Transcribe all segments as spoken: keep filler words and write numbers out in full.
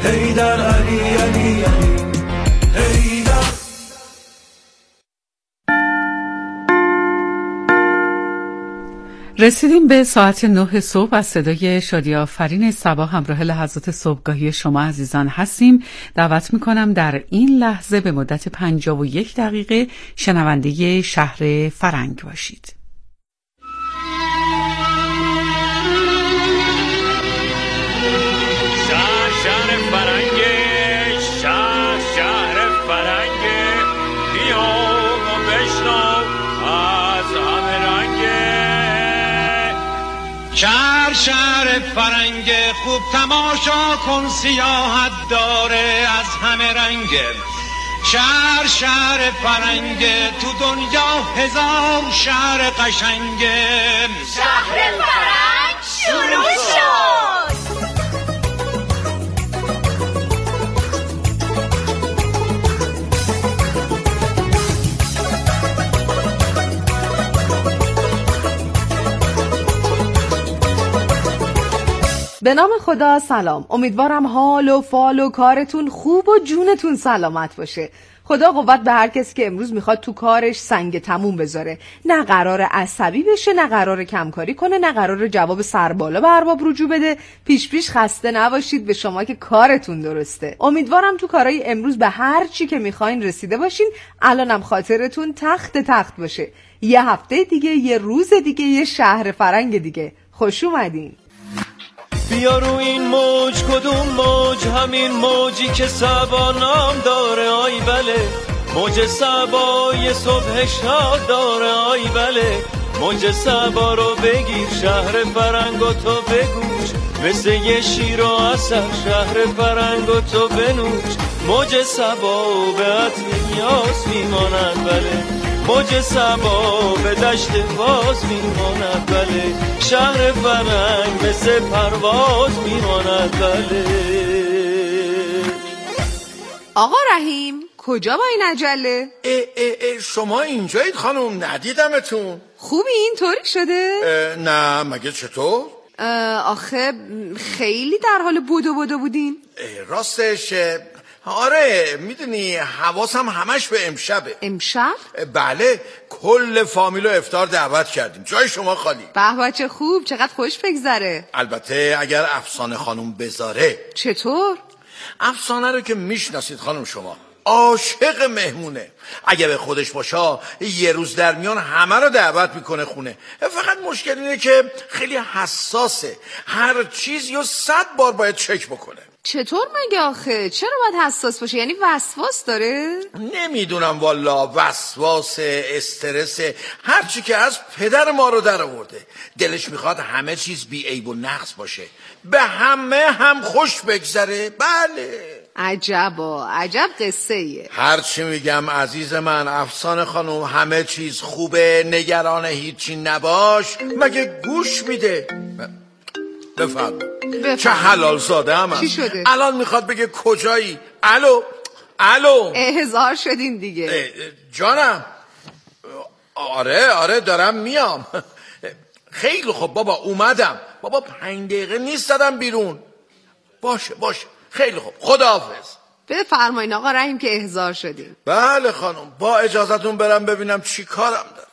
حیدر علی علی علی حیدر. رسیدیم به ساعت نه صبح. از صدای شادی آفرین صبا همراه لحظات صبحگاهی شما عزیزان هستیم. دعوت میکنم در این لحظه به مدت پنجاه و یک دقیقه شنونده شهر فرنگ باشید. شهر شهر فرنگ، شهر شهر فرنگ، بیا و بشنو از همه رنگ. شهر شهر فرنگ، خوب تماشا کن سیاحت داره از همه رنگ. شهر شهر فرنگ، تو دنیا هزار شهر قشنگ. شهر فرنگ شروع شد. به نام خدا سلام. امیدوارم حال و فال و کارتون خوب و جونتون سلامت باشه. خدا قوت به هر کسی که امروز میخواد تو کارش سنگ تموم بذاره. نه قرار عصبی بشه، نه قرار کمکاری کنه، نه قرار جواب سربالا به ارباب رجوع بده. پیش پیش خسته نباشید به شما که کارتون درسته. امیدوارم تو کارهای امروز به هر چی که میخواین رسیده باشین. الانم خاطرتون تخت تخت باشه. یه هفته دیگه، یه روز دیگه، یه شهر فرنگ دیگه. خوش اومدین. بیا رو این موج، کدوم موج؟ همین موجی که صبا نام داره، آی بله. موج صبا یه صبح شاد داره، آی بله. موج صبا رو بگیر، شهر فرنگو تو بگوش، مثل یه شیر و عسل شهر فرنگو تو بنوش. موج صبا به عطر یاس میماند بله، موج صبا به دشت باز میماند بله. شهر فرنگ مثل پرواز میماند بله. آقا رحیم کجا با این عجله؟ اه اه اه شما اینجایید خانم، ندیدمتون. خوبی اینطوری شده؟ نه مگه چطور؟ آخه خیلی در حال بودو بودو بودین. راستش آره، میدونی حواسم همش به امشبه. امشب؟ بله، کل فامیلو افطار دعوت کردیم، جای شما خالی. به بچه خوب، چقدر خوش بگذره. البته اگر افسانه خانم بذاره. چطور؟ افسانه رو که میشناسید خانم شما، عاشق مهمونه. اگه به خودش باشه یه روز در میان همه رو دعوت میکنه خونه. فقط مشکل اینه که خیلی حساسه، هر چیزی رو صد بار باید چک بکنه. چطور مگه آخه؟ چرا باید حساس باشه؟ یعنی وسواس داره؟ نمیدونم والا، وسواس، استرس، هر چی که از پدر ما رو در آورده. دلش میخواد همه چیز بی عیب و نقص باشه، به همه هم خوش بگذره. بله. عجبا، عجب قصه ایه. هرچی میگم عزیز من افسانه خانم، همه چیز خوبه، نگران هیچی نباش. مگه گوش میده؟ بفرم. چه حلال زاده هم. چی شده؟ الان میخواد بگه کجایی. الو الو احضار شدین دیگه. جانم. آره آره دارم میام. خیلی خوب بابا، اومدم بابا، پنج دقیقه نیست دادم بیرون. باشه باشه خیلی خوب، خداحافظ. بفرمایین آقا رحیم که احضار شدیم. بله خانم، با اجازتون برم ببینم چی کارم داره.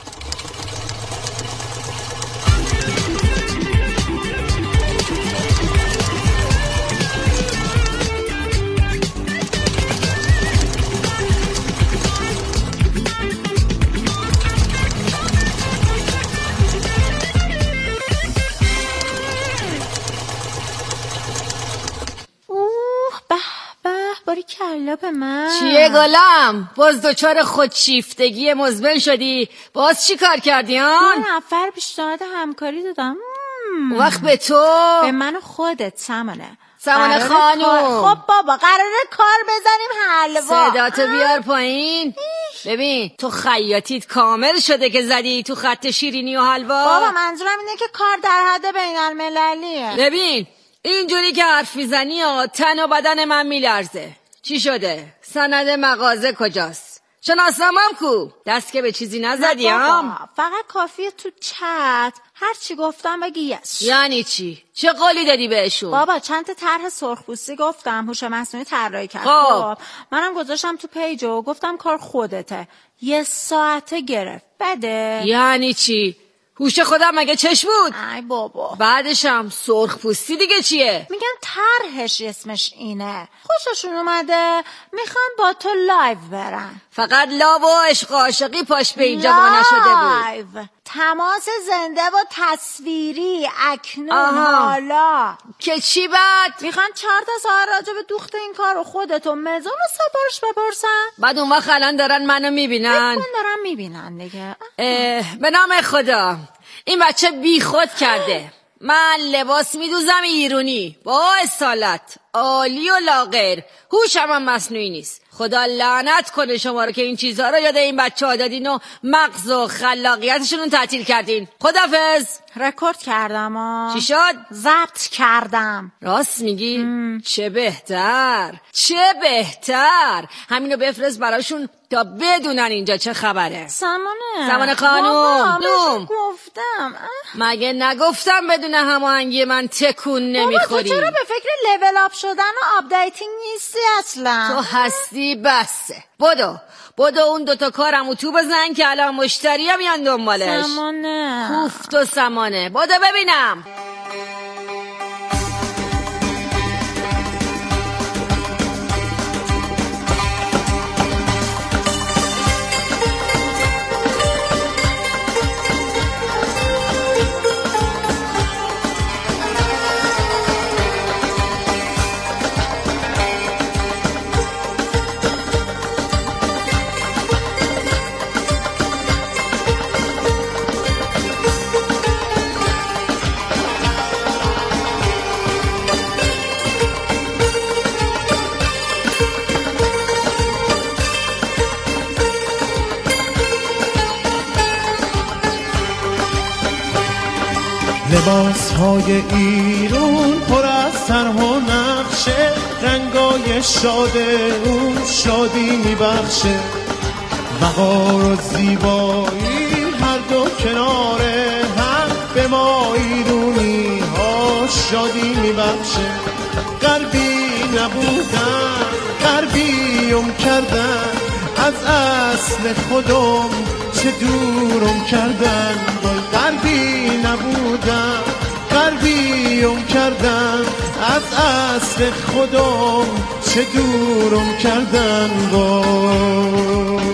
باری کلا به من. چیه گلم؟ باز دوچار خودشیفتگی مزمن شدی؟ باز چی کار کردی ها؟ دو نفر پیشنهاد همکاری دادم. وقت به تو؟ به من و خودت سمانه سمانه خانوم. خب بابا قراره کار بزنیم حلوا. صداتو بیار پایین. ببین تو خیاطیت کامل شده که زدی تو خط شیرینی و حلوا. بابا منظورم اینه که کار در حد بین المللیه. ببین اینجوری که حرف میزنی تن و بدن من میلرزه. چی شده؟ سند مغازه کجاست؟ شناسنامه‌ام کو؟ دست که به چیزی نزدیم. فقط کافیه تو چت هر چی گفتم بگی یس. یعنی چی؟ چه قولی دادی بهشون؟ بابا چند تا طرح سرخپوستی گفتم، هوش مصنوعی طراحی کرد. خب منم گذاشتم تو پیج و گفتم کار خودته. یه ساعته گرفت. بده. یعنی چی؟ هوش خودم مگه چش بود؟ ای بابا. بعدشم سرخپوستی دیگه چیه؟ میگم طرحش اسمش اینه. خوششون اومده میخوام با تو لایو برن. فقط لاو و عشق و عاشقی پاش به اینجا با نشده بود. لایو تماس زنده و تصویری اکنون. آها. حالا که چی بعد؟ میخوان چهار تا ساعت راجع به دوخت این کار و خودتو مزون و سفارش بپرسن. بعد اون وقت الان دارن منو میبینن. من دارن میبینن دیگه. به نام خدا این بچه بی خود کرده. من لباس میدوزم ایرونی با اصالت عالی و لاغر، هوشم هم مصنوعی نیست. خدا لعنت کنه شما رو که این چیزها رو یاد این بچه ها دادین و مغز و خلاقیتشون رو تعطیل کردین. خداحافظ. رکورد کردم آه. چی شد؟ ضبط کردم. راست میگی؟ ام. چه بهتر چه بهتر. همینو بفرست براشون تا بدونن اینجا چه خبره. سمانه سمانه خانوم بابا گفتم. مگه نگفتم بدون هماهنگی من تکون نمیخوری؟ بابا تو چرا به فکر لول اپ شدن و آپدیتینگ نیستی اصلا؟ تو هستی بسه. بدو بدو اون دوتا کارمو تو بزن که الان مشتری هم میان دنبالش. سمانه کوفت و سمانه. بدو ببینم. لباس های ایرون پر از طرح و نقشه، رنگای شاده اون شادی میبخشه. وقار و زیبایی هر دو کناره هم به ما ایرونی ها شادی میبخشه. غربی نبودن غربیم کردن، از اصل خودم چه دورم کردن. غربی نبودم غربیم کردن، از اصل خودم چه دورم کردن. وای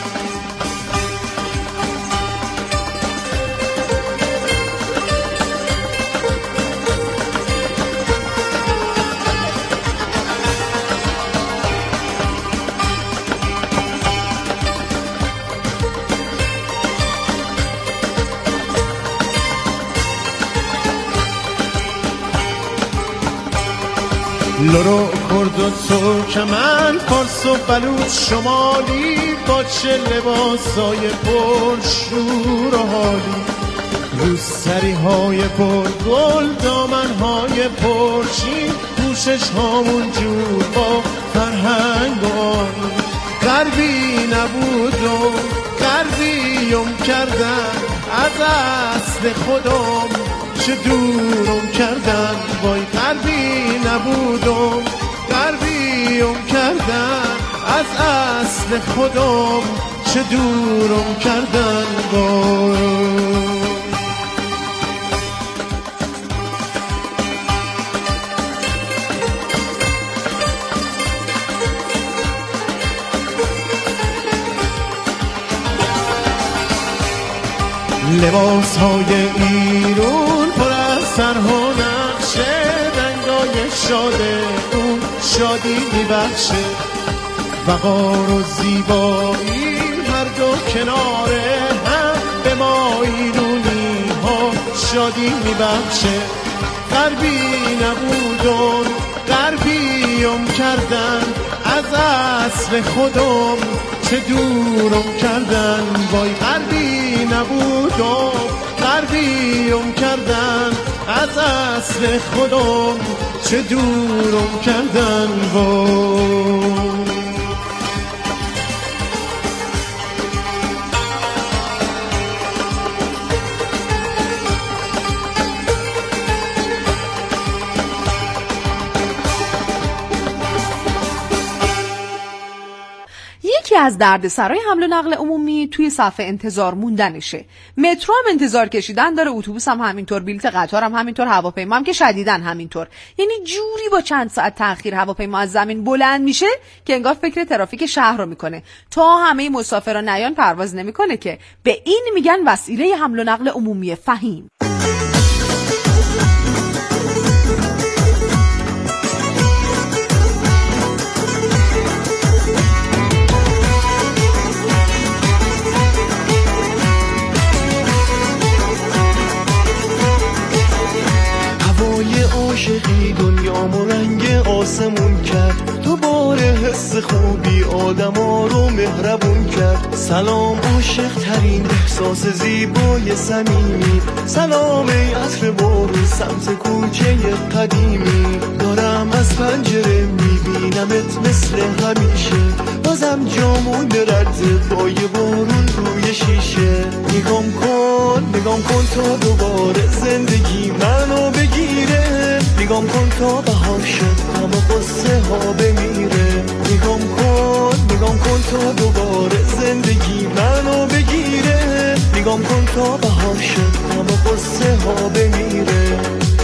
لورو کرد و ترکمن، فارس و بلوچ شمالی، با چه لباسای پر شور و حالی. روسری های پر گل، دامن های پر چین، پوشش هامون جور با فرهنگ و آیین. غربی نبودم غربیم کردن، از اصل خودم چه دورم کردن. وای غربی نبودم غربیم کردن، از اصل خودم چه دورم کردن. وای لباس های ایرون پر از طرح و نقشه، رنگای شاده اون شادی میبخشه. وقار و زیبایی هر دو کناره هم به ما ایرونی ها شادی میبخشه. غربی نبودم غربیم کردن، از اصل خودم چه دورم کردن. وای غربی نبودم غربیم کردن، از اصل خودم چه دورم کردن. وای از دردسرای حمل و نقل عمومی توی صف انتظار موندنشه. مترو هم انتظار کشیدن داره، اتوبوس هم همینطور، بلیط قطار هم همینطور، هواپیما هم که شدیدن همینطور. یعنی جوری با چند ساعت تأخیر هواپیما از زمین بلند میشه که انگار فکر ترافیک شهر رو میکنه. تا همه مسافرا نیان پرواز نمیکنه که. به این میگن وسیله حمل و نقل عمومی فهیم. عاشقی دنیامو رنگ آسمون کرد، دوباره حس خوبی آدما رو مهربون کرد. سلام عاشق ترین احساس زیبای صمیمی، سلام ای عطر بارون سمت کوچه قدیمی. دارم از پنجره میبینمت مثل همیشه، بازم جامون رد پای بارون روی شیشه. نگام کن نگام کن تا دوباره زندگی منو بگیره، نگام کن تا بهار شد اما قصه ها بمیره. نگام کن نگام کن تا دوباره زندگی منو بگیره، نگام کن تا بهار شد اما قصه ها بمیره.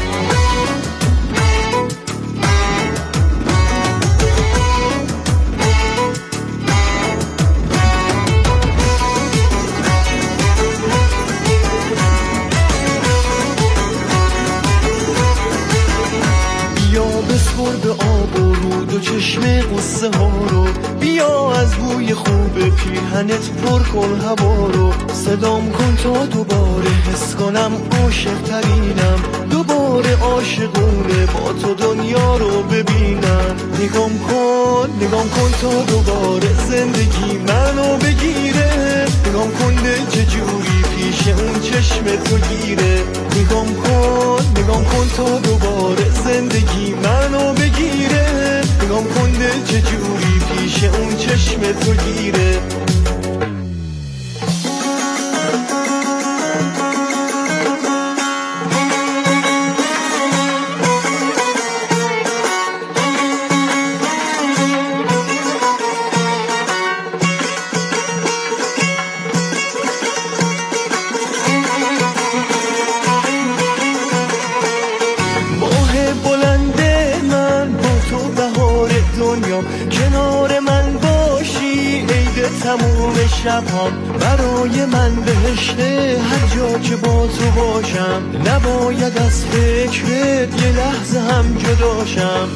بسپر به آب و رود و چشم قصه ها رو، بیا از بوی خوب پیرهنت پر کن هوا رو. صدام کن تا دوباره حس کنم عاشق ترینم، دوباره عاشقونه با تو دنیا رو ببینم. نگام کن نگام کن تا دوباره زندگی منو بگیره، نگام کن چه جوری پیش اون چشم تو گیره. نگام کن نگام کن تا دوباره زندگی منو بگیره، نگام کن چه جوری پیش اون چشم تو گیره. کنار من باشی عید تموم شبام، برای من بهشته هر جا که با تو باشم. نباید از فکرت یه لحظه هم جداشم.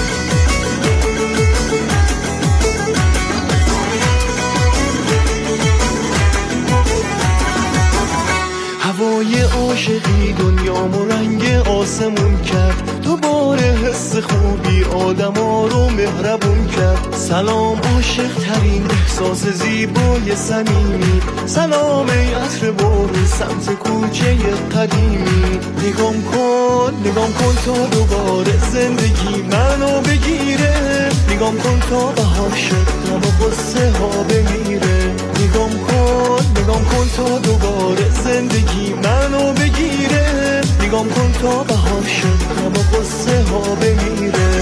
هوای عاشقی دنیامو رنگ آسمون کرد، دوباره حس خوبی آدما رو مهربون کرد. سلام عاشق ترین احساس زیبای صمیمی، سلام ای عطر بارون سمت کوچه قدیمی. نگام کن نگام کن تا دوباره زندگی منو بگیره، نگام کن تا بهار شد اما قصه ها بمیره. نگام کن نگام کن تا دوباره زندگی منو بگیره، نگام کن تا بهار شد اما قصه ها بمیره.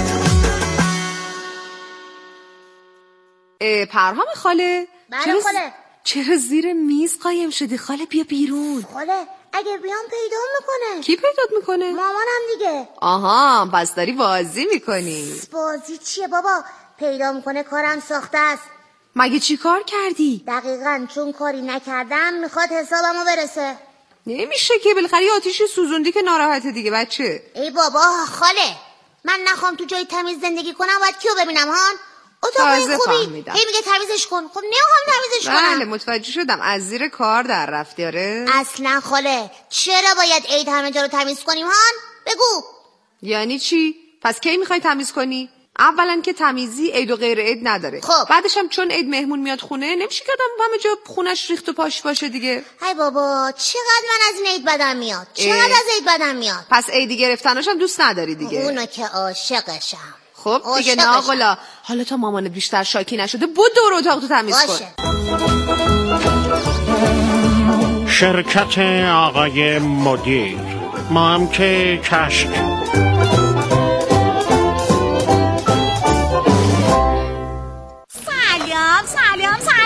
پرهام خاله، بله چرا خاله. چرا زیر میز قایم شدی خاله؟ بیا بیرون. خاله اگه بیام پیدا میکنه. کی پیدات میکنه؟ مامانم دیگه. آها پس داری بازی میکنی. بازی چیه بابا؟ پیدا میکنه کارم ساخته است. مگه چی کار کردی؟ دقیقاً چون کاری نکردم میخواد حسابمو برسه. نمیشه که بالاخره آتیشی سوزوندی که ناراحته دیگه بچه. ای بابا خاله، من نخوام تو جای تمیز زندگی کنم باید کیو ببینم هان؟ اتاقای خوبی هی میگه تمیزش کن. خب نمیخوام تمیزش کنم. بله متوجه شدم، از زیر کار در رفتی. آره اصلا خاله چرا باید عید همه جا رو تمیز کنیم هان؟ بگو. یعنی چی؟ پس کی میخوای تمیز کنی؟ اولا که تمیزی عید و غیر عید نداره. خب بعدش هم چون عید مهمون میاد خونه نمیشه که آدم همه جا خونش ریخت و پاش باشه دیگه. ای بابا چقدر من از این عید بدم میاد، چقدر از عید بدم میاد. پس عیدی گرفتناش هم دوست نداری دیگه. اونو که عاشقشم. خب دیگه ناقلا، حالا تا مامانت بیشتر شاکی نشده بود دور اتاق تو تمیز باشه. کن. شرکت آقای مدیر، ما هم که کشک. سلام سلام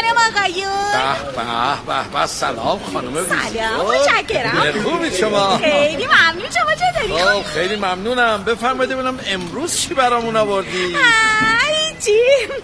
به به سلام خانم ویزیتور. سلام متشکرم. خوبید شما؟ خیلی ممنون. شما چطوری؟ خب خیلی ممنونم. بفرمایید ببینم امروز چی برامون آوردی؟ هیچی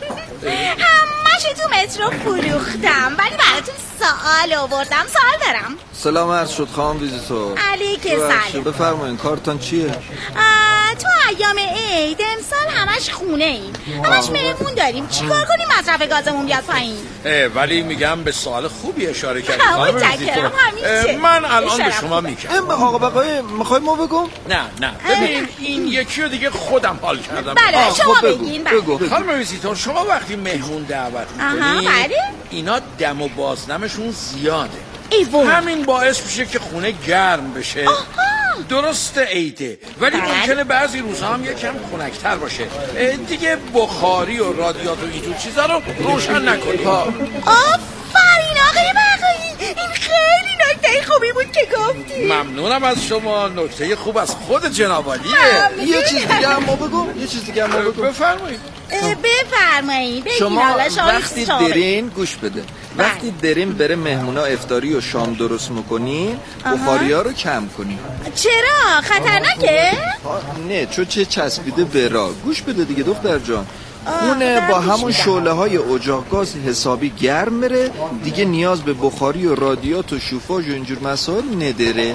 همش تو مترو فروختم ولی براتون سوال آوردم. سوال دارم. سلام عرض شد خانم ویزیتور. علیک سلام. بفرمایید کارتان چیه؟ تو ایام عید امسال همش خونه ایم، همش مهمون داریم. چیکار کنیم مصرف گازمون بیاد پایین؟ ولی میگم به سوال خوبی اشاره کردید. متشکرم. همیشه من الان به شما میگم. آقا بقای میخوای ما بگم؟ نه نه ببین این یکی رو دیگه خودم حال کردم. بله شما بگین. بگو خانم ویزیتور شما وقتی مهمون دعوت میکنید اینا دم و بازنمشون زیاده. ایوه. همین باعث میشه که خونه گرم بشه. آها. درست عیده ولی ممکنه بعضی روزها هم یکم خنک‌تر باشه دیگه. بخاری و رادیاتور و اینجور چیزا رو روشن نکنید. آفرین آقای بقایی، این خیلی نکته خوبی بود که گفتی. ممنونم از شما. نکته خوب از خود جنابالیه. یه چیز دیگه هم ما بگم. یه چیز دیگه هم ما بگم. بفرمایید. بفرمایید. شما وقتی درین گوش بده. وقتی درین بره مهمونا افطاری و شام درست میکنین بخاریا رو کم کنین. چرا؟ خطرناکه؟ نه چون چه چسبیده به راه. گوش بده دیگه دختر جان. خونه با همون شعله های اجاق گاز حسابی گرم بره دیگه. نیاز به بخاری و رادیات و شوفاژ و اینجور مسائل نداره.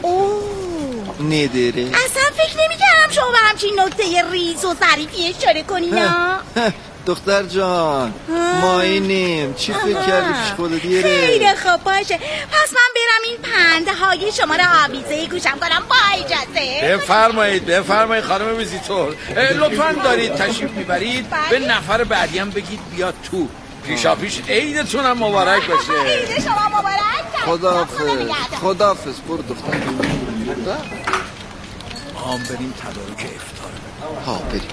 نداره. اصلا فکر نمی‌کردم شما به همچین نکته ریز و ظریفی اشاره کنین. دختر جان ما اینیم. چی فکر کردی پیش خودت دیره؟ خیلی خوب باشه. پس من برم این پنده های شما رو آویزه گوشم کنم با اجازه. بفرمایید بفرمایید خانم ویزیتور. لطفاً دارید تشریف میبرید به نفر بعدی هم بگید بیاد تو. پیشا پیش عیدتون هم مبارک باشه. عید شما مبارک. خداحافظ. خداحافظ. برو دختر. ما هم بریم تدارک افطار. ها بریم.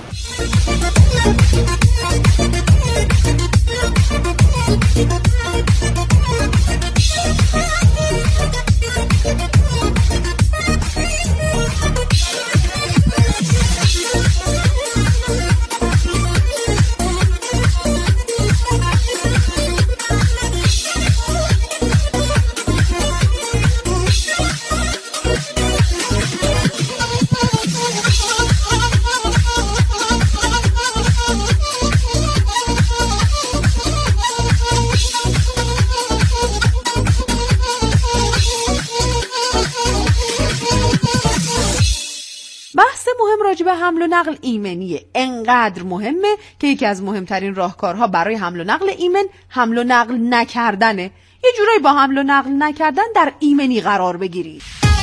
راجع به حمل و نقل ایمنیه. انقدر مهمه که یکی از مهمترین راهکارها برای حمل و نقل ایمن حمل و نقل نکردنه. یه جورایی با حمل و نقل نکردن در ایمنی قرار بگیرید.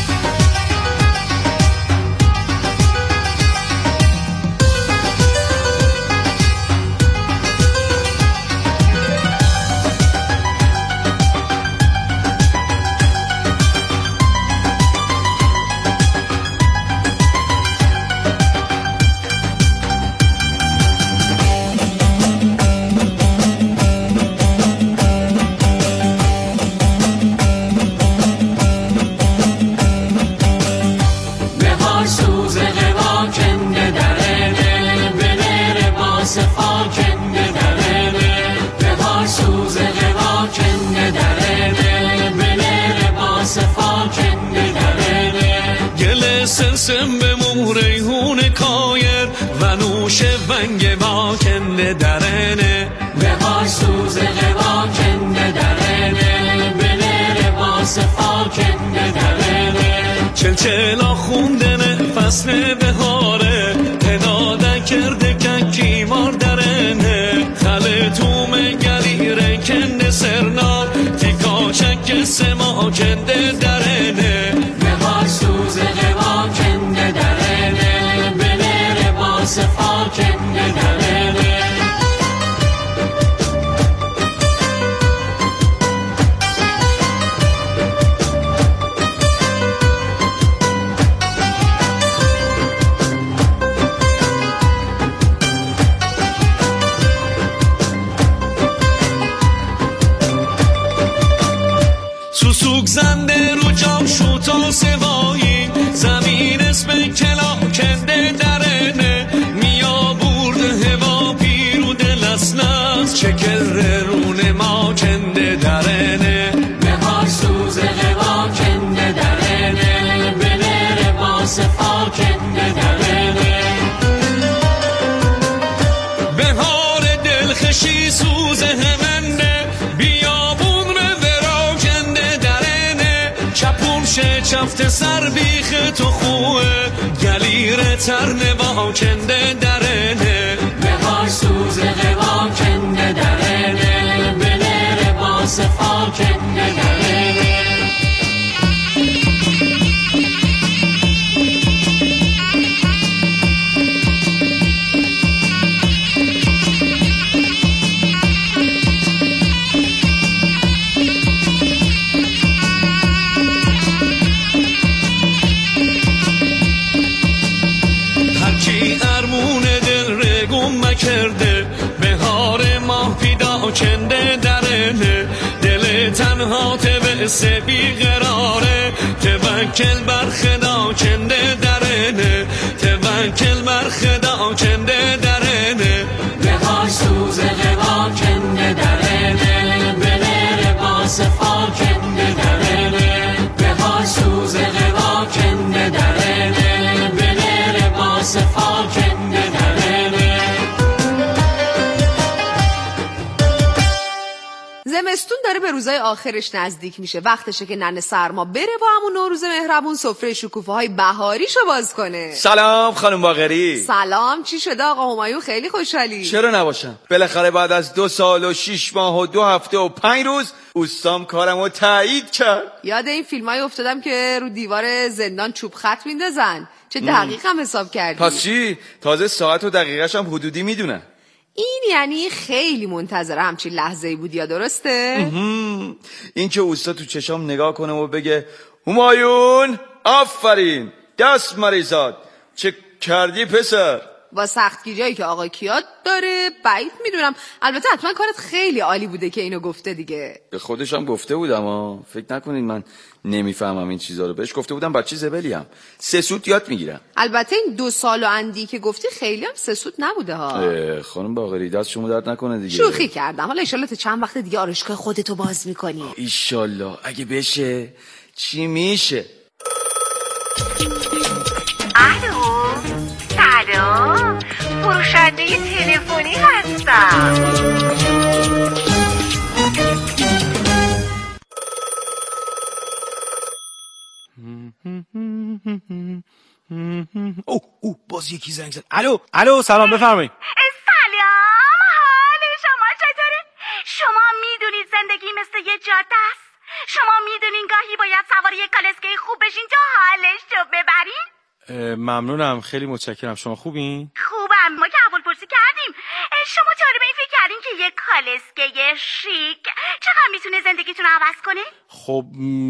سم به موریهون کایر و نوش ونگ واکنده درنه به های سوز واکنده درنه به لباس فاکنده درنه چلچلا خوندنه فصل بهاره پناده کرده ککی مار درنه خل توم گلیره کنده سرنار تیکا چک سما کنده درنه به های سوز واکنده درنه به لباس فاکنده درنه سوسوک زنده رو جام شوتا سوایی زمین اسم کلا کنده درنه میا برده هوا پیرو دل اسناس چکر رونه ما کنده درنه چفت سر بیخ تو خوه گلیر ترنه با کنده درنه بهار سوز قوام کنده درنه بنر باس فا کنده درنه کرده بهار ماه پیدا کنده درنه دل تنها تبسه بیقراره توکل بر خدا کنده درنه توکل بر خدا کنده درنه بهار سوز قوا کنده درنه بنر باس فا کنده درنه بهار سوز قوا کنده درنه بنر باس فا کنده درنه. زمستون داره به روزای آخرش نزدیک میشه. وقتشه که ننه سرما بره با همون نوروز مهربون سفره شکوفه های بهاریشو باز کنه. سلام خانم باقری. سلام، چی شده آقا همایون؟ خیلی خوشحالی. چرا نباشم؟ بالاخره بعد از دو سال و شیش ماه و دو هفته و پنج روز اوستام کارمو تایید کرد. یاد این فیلم های افتادم که رو دیوار زندان چوب خط میندازن. چه دقیق هم حساب کردی. پس چی؟ تازه ساعت و دقیقش هم حدودی میدونن. این یعنی خیلی منتظر همچین لحظه‌ای بودی، یا درسته؟ این که اوستا تو چشام نگاه کنه و بگه همایون آفرین دست مریزاد چه کردی پسر. با سختگیریایی که آقا کیاد داره بعید میدونم. البته حتما کارت خیلی عالی بوده که اینو گفته دیگه. به خودش هم گفته بودم ها. فکر نکنین من نمیفهمم این چیزا رو. بهش گفته بودم بچه زبلیم، سه سوت یاد میگیرم. البته این دو سال و اندی که گفتی خیلی هم سه سوت نبوده ها. خانم باقری دست شما درد نکنه دیگه. شوخی کردم. حالا ایشالله تا چند وقت دیگه آرایشگاه خودتو باز میکنی. ایشالله. اگه بشه چی میشه؟ الو سلام، فروشنده تلفنی هستم. اوه اوه باز یکی زنگ زد. الو الو سلام بفرمایید. سلام، حال شما چطوره؟ شما میدونید زندگی مثل یه جاده است. شما میدونین گاهی باید سوار یه کالسکه خوب بشین تا حالش رو ببرین. ممنونم، خیلی متشکرم. شما خوبین؟ خوبم. ما که اول پرسی کردیم. شما چاره به این فکر کردین که یه کالسکه شیک چقدر میتونه زندگیتون عوض کنه؟ خب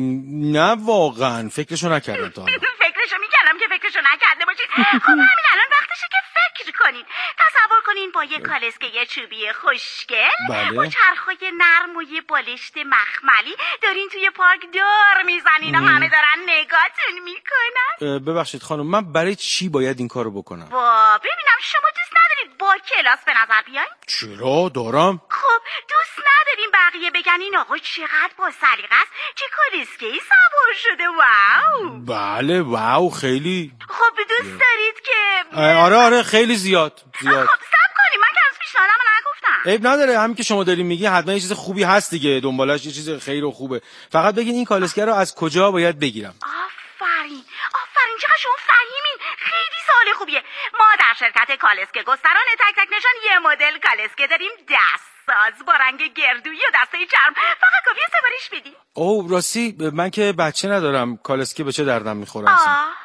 نه واقعا فکرشو نکردم تا حالا. فکرشو میکردم که فکرشو نکرده باشید. خب همین الان وقتشه که فکر کنین. تصور کنین با یه کالسکه چوبی خوشگل بله. با چرخای نرم و یه بالشت مخملی دارین توی پارک دور میزنین و همه دارن نگاهتون میکنن. ببخشید خانم، من برای چی باید این کارو بکنم؟ با ببینم شما دوست ندارید با کلاس به نظر بیاین؟ چرا دارم؟ خب دوست نداریم بقیه بگن این آقا چقدر با سلیقه است، چه کالسکه‌ای سوار شده. واو. بله واو خیلی. خب دوست دارید که آره آره خیلی زیاد زیاد. خب صبر کنیم، من که از پیشنهادمو نگفتم. عیب نداره، همین که شما دارین میگی حتما یه چیز خوبی هست دیگه، دنبالش یه چیز خیر و خوبه. فقط بگین این کالسکه رو از کجا باید بگیرم. آفرین آفرین، چقدر شما فهیمین. خیلی سوال خوبیه. ما در شرکت کالسکه گستران تک تک نشان یه مدل کالسکه داریم دست ساز با رنگ گردویی و دسته چرم. فقط کافیه سفارش بدی. اوه راستی من که بچه ندارم، کالسکه به چه دردم میخوره اصلا؟ آه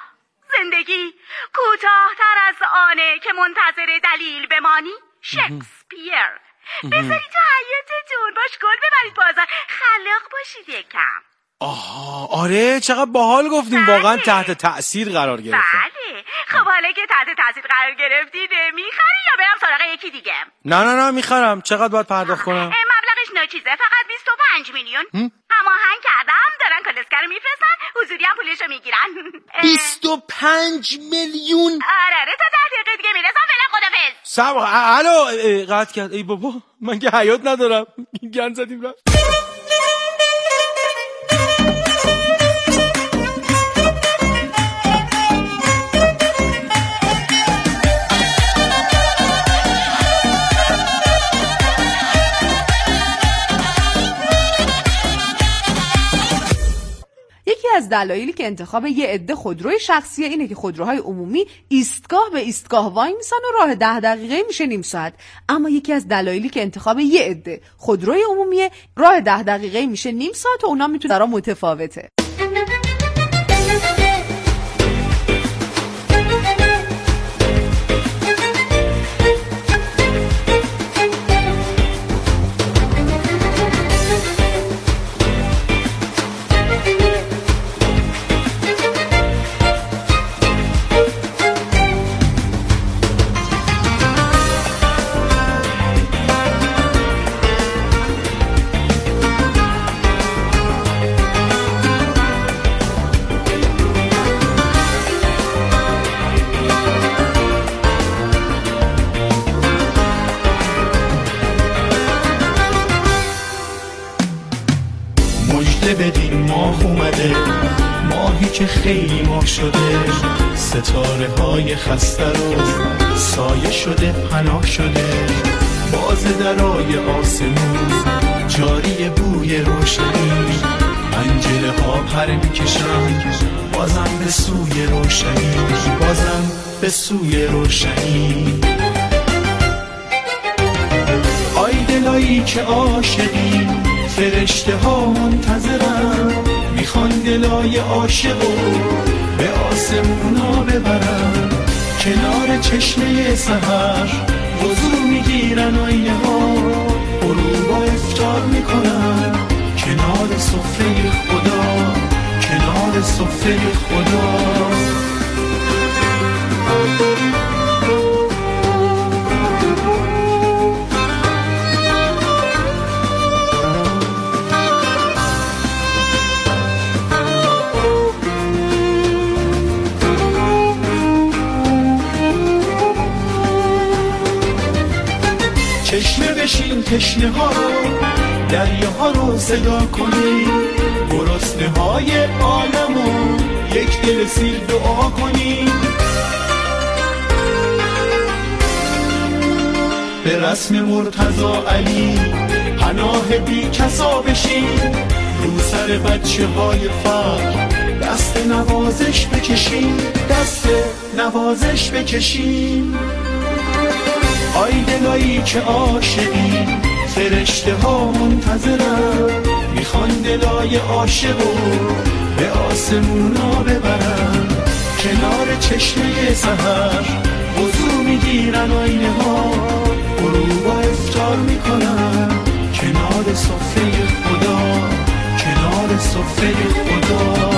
زندگی کوتاه‌تر از آنه که منتظر دلیل بمانی. شکسپیر. بذارید تو حیاتتون، باش گل ببرید بازار، خلاق باشید یکم. آها آره چقدر باحال گفتیم. بله. واقعا تحت تأثیر قرار گرفتم. بله. خب حالا که تحت تأثیر قرار گرفتید میخری یا برم سراغ یکی دیگه؟ نه نه نه میخرم. چقدر باید پرداخت کنم؟ مبلغش ناچیزه، فقط بیست و پنج میلیون. هماهنگ کردم، دارن کالسکه رو میفرستن، حضوری هم پولشو میگیرن. بیست و پنج میلیون؟ آره آره تا ده دقیقه دیگه میرسم. فعلا خدافظ. سب الو قطع کرد. ای بابا من که حیات ندارم. گند زدیم رفت. از دلایلی که انتخاب یه عده خودروی شخصیه اینه که خودروهای عمومی ایستگاه به ایستگاه وای میسن و راه ده دقیقه میشه نیم ساعت. اما یکی از دلایلی که انتخاب یه عده خودروی عمومیه راه ده دقیقه میشه نیم ساعت و اونا میتونه درا متفاوته. بدین ماه اومده، ماهی که خیلی ماه شده، ستاره های خسته رو سایه شده پناه شده، باز درای آسمون جاری بوی روشنی، پنجره ها پر میکشن بازم به سوی روشنی، بازم به سوی روشنی. آی دلایی که عاشقی، فرشته ها منتظرن، میخوان دلای عاشقو به آسمونا ببرن، کنار چشمه سحر وضو میگیرن آینه ها، غروب افطار میکنن کنار سفره خدا، کنار سفره خدا. چشمه بشین تشنه ها رو، دریا ها رو صدا کنی، گرسنه های عالمو یک دل سیر دعا کنی، به رسم مرتضی علی پناه بی کسا بشین، رو سر بچه های فقر دست نوازش بکشین، دست نوازش بکشین. آی دلایی که عاشقی، فرشته ها منتظرن، میخوان دلای عاشقو به آسمونا ببرن، کنار چشمه سحر وضو میگیرن آینه ها، غروب افطار میکنن کنار سفره خدا، کنار سفره خدا.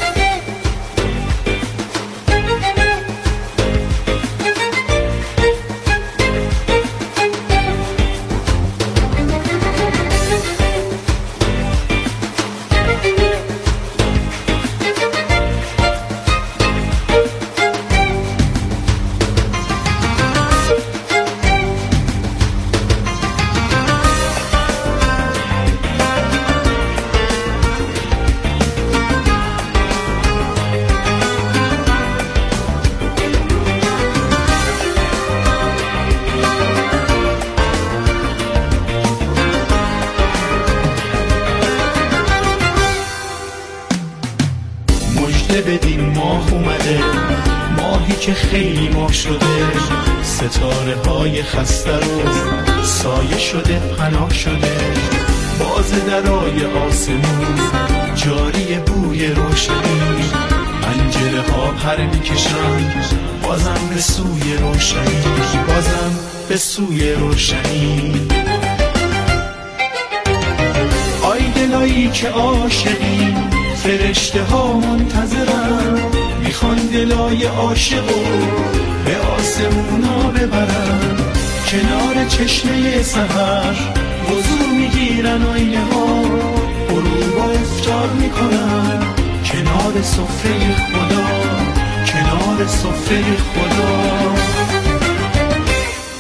بدین ماه اومده، ماهی که خیلی ماه شده، ستاره های خسته رو سایه شده پناه شده، باز درای آسمون جاری بوی روشنی، پنجره ها پر میکشن بازم به سوی روشنی، بازم به سوی روشنی. آی دلایی که عاشقی، فرشته ها منتظرن، میخوان دلای عاشقو به آسمونا ببرن، کنار چشمه سحر وضو میگیرن آینه ها، غروب افطار میکنن کنار سفره خدا، کنار سفره خدا.